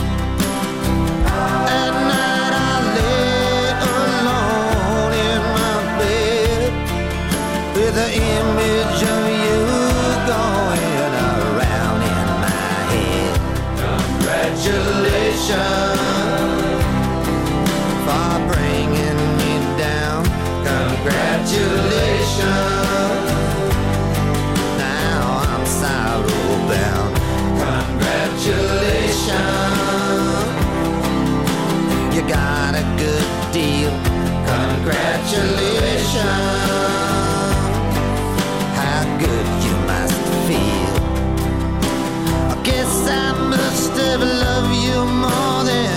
At night I lay alone in my bed with the image of you going around in my head. Congratulations for bringing me down. Congratulations, now I'm sorrow bound. Congratulations, you got a good deal. Congratulations, how good you must feel. I guess I must have loved you more than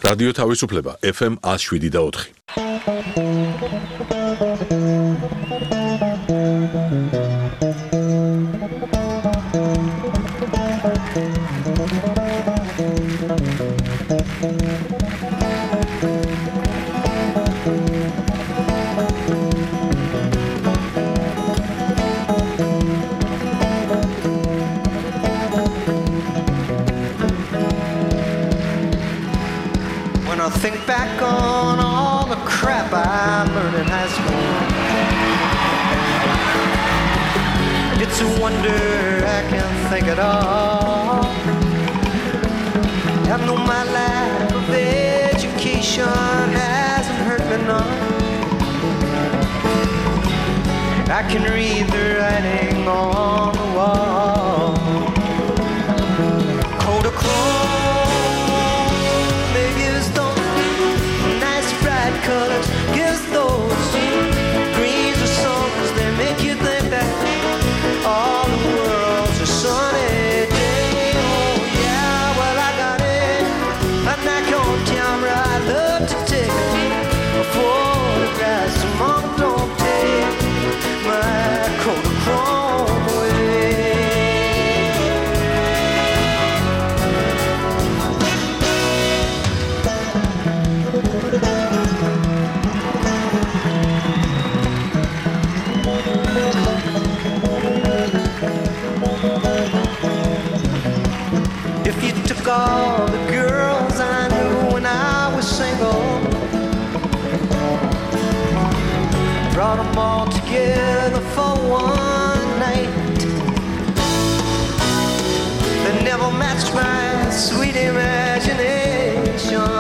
რადიო თავისუფლება ეფ ემ one oh seven და four. When I think back on all the crap I learned in high school, it's a wonder I can think at all. I know my lack of education hasn't hurt me none. I can read the writing on the wall. Kodachrome, they give us those nice bright colors, give us those greens or summers. They make you think that all the world's a sunny day. Oh yeah, well I got it. A knack on camera, I love to take photographs. So mom, don't take my Kodachrome away. If you took all the girls I knew when I was single, brought them all together for one night, they never matched my sweet imagination,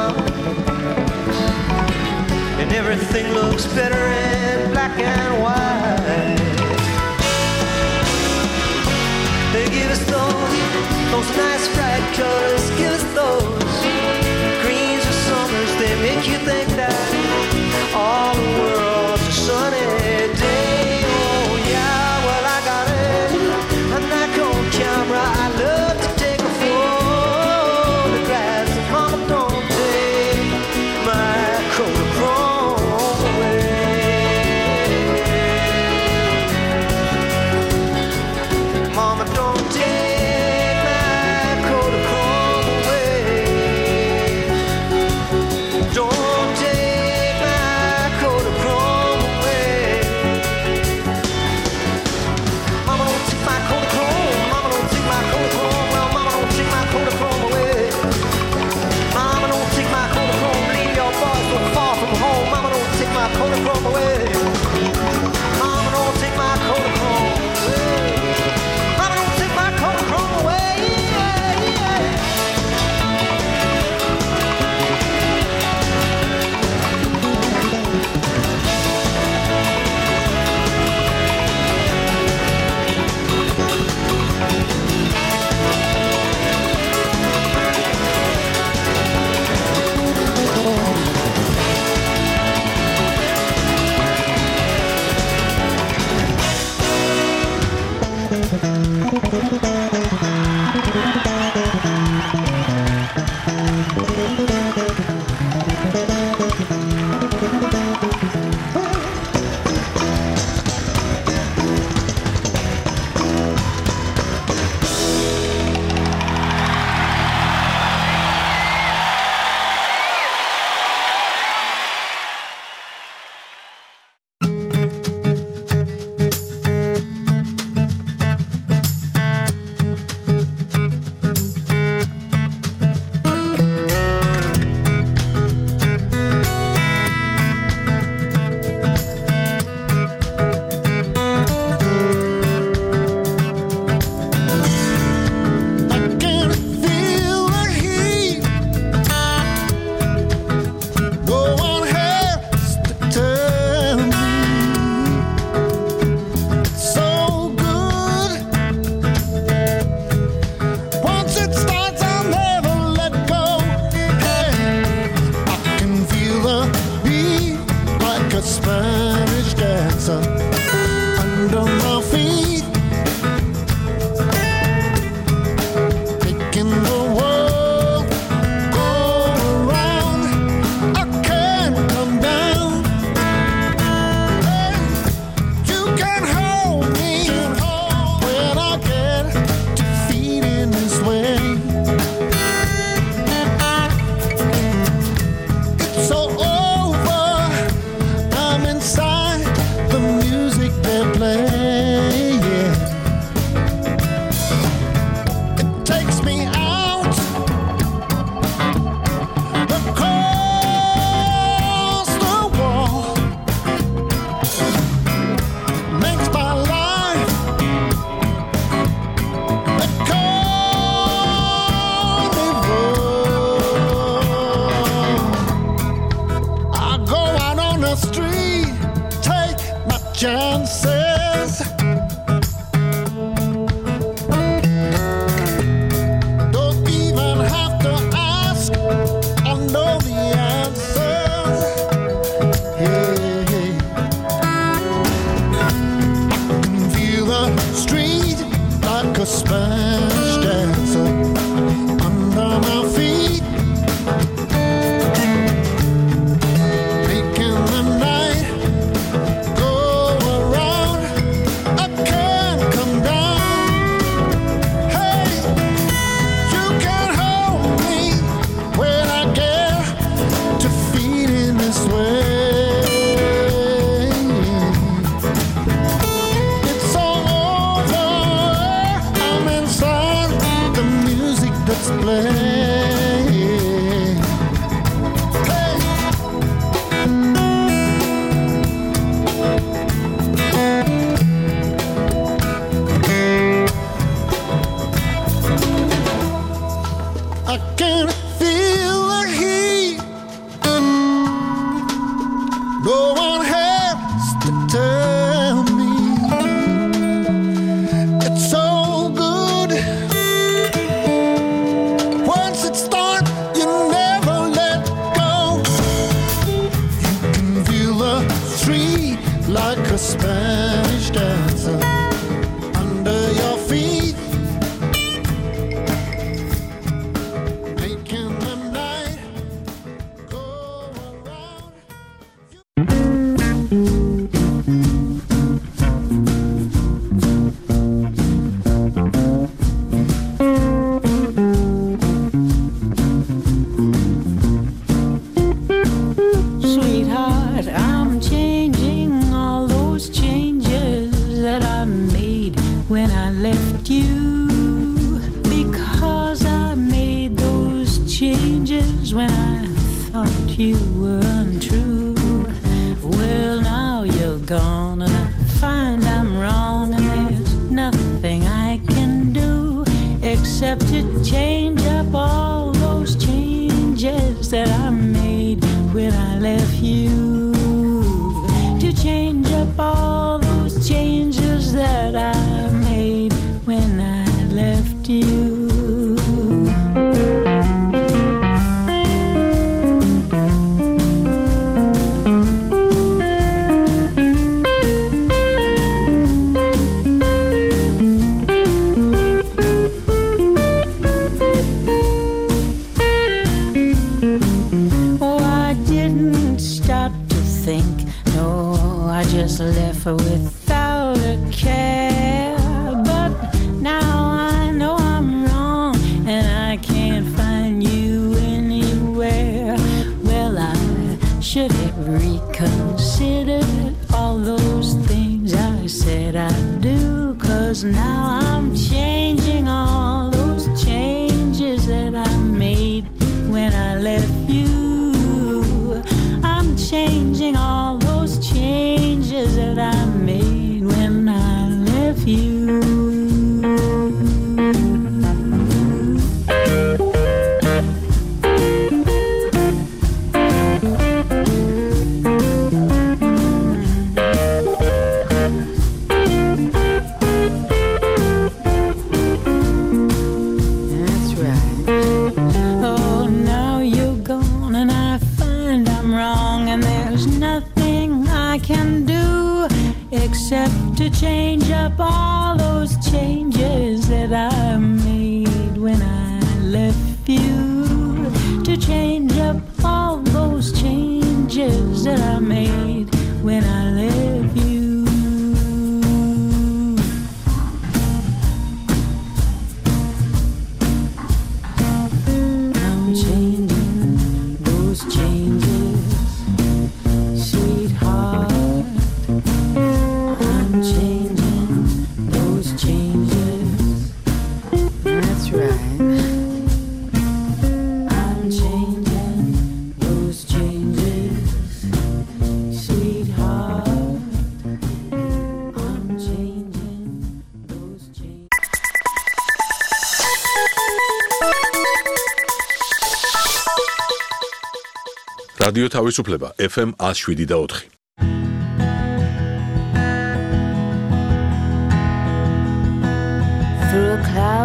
and everything looks better in black and white. They give us those, those nice bright colors, give us those greens or summers. They make you think that all the world's a sunny day. Oh yeah, well I got it, a knack on camera. I love to take a photograph. So mama, don't take my Kodachrome away. chances. Don't even have to ask, I know the answers. Yeah, yeah. I can feel the street like a Spanish dancer under my feet. Making the night go around. I can't come down. Hey, you can hold me when I get to feeling this way. It's all over. I'm inside the music that's playing. I can feel the heat. No one has to tell me. It's so good. Once it starts, you never let go. You can feel the street like a Spanish dancer under your feet. Making the night go around. Sweetheart, I'm changing all those changes that I made when I left you. Because I made those changes when I thought you were untrue. Well, now you're gone and I find I'm wrong, and there's nothing I can do except to change up all those changes that I made when I left you. To change up all those changes that I made when I left you. Oh, I didn't stop to think. No, I just left her without a care. But now I know I'm wrong and I can't find you anywhere. Well, I should have reconsidered all those things I said I'd do. 'Cause now I'm changing all those changes that I made when I left you. I'm changing all those changes that I made when I left you. That's right. Oh, now you're gone and I find I'm wrong, and there's nothing I can do except to change up all those changes that I made when I left you. To change up all those changes that I made when I left you. I'm changing those changes, sweetheart. I'm changing those changes. That's right. I'm changing those changes, sweetheart. I'm changing those changes. რადიო თავისუფლება ეფ ემ one oh seven და four.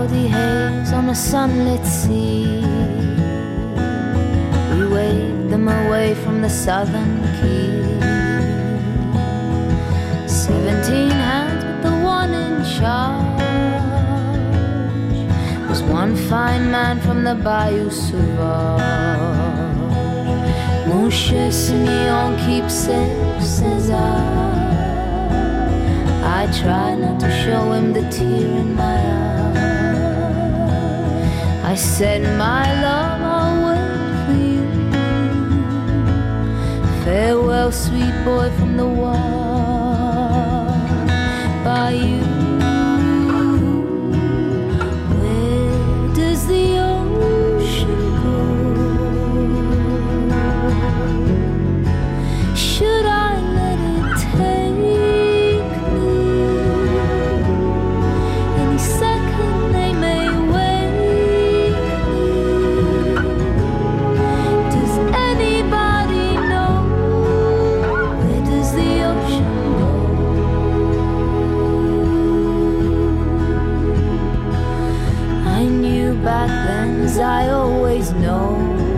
cloudy haze on a sunlit sea. We waved them away from the southern quay. Seventeen hands but the one in charge was one fine man from the Bayou Sauvage. Mon cher Simeon, keepsake, says I. I try not to show him the tear in my eye. I said, my love, I'll wait for you. Farewell, sweet boy from the wall. Bayou. Where does the ocean go? Should I let it take me? Any second they may wake me. Does anybody know? Where does the ocean go? I knew back then, as I always know,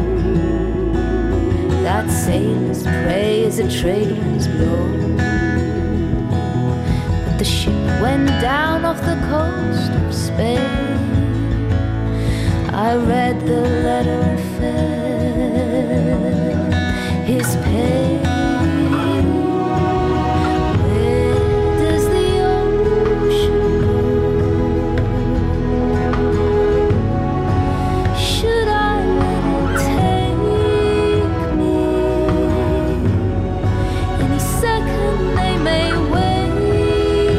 that sailors pray as the trade winds blow. But the ship went down off the coast of Spain. I read the letter and felt his pain. Where does the ocean go? Should I let it take me? Any second they may wake me.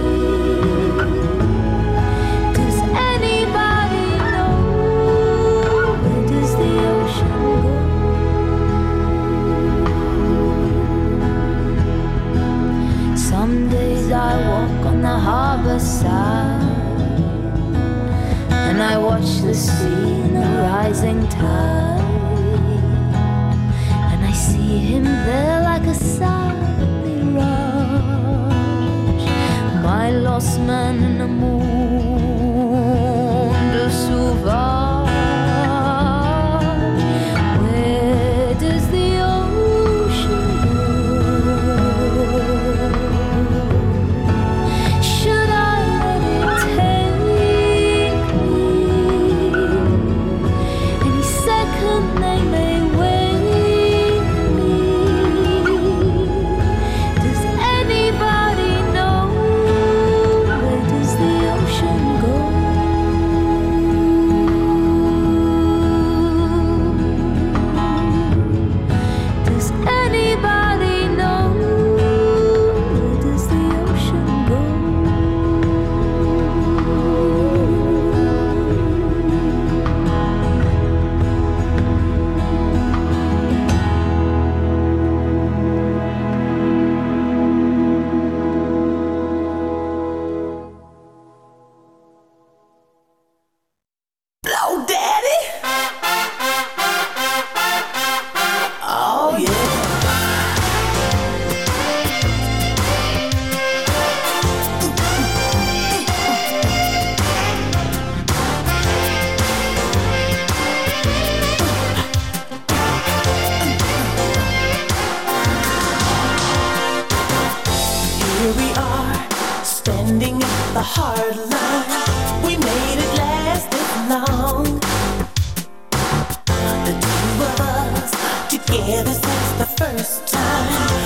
Does anybody know? Where does the ocean go? Some days I walk on the harbor side and I watch the sea in the rising tide, and I see him there like a silent mirage, my lost man in the moon de sauvage. Where does the ocean go? Should I let it take me? Any second they may wake me. Does anybody know? Where does the ocean go? Does anybody know? Where does the ocean go? Blow daddy. Oh yeah. Here we are, standing at the hard line. We made it last this long. The two of us together since the first time.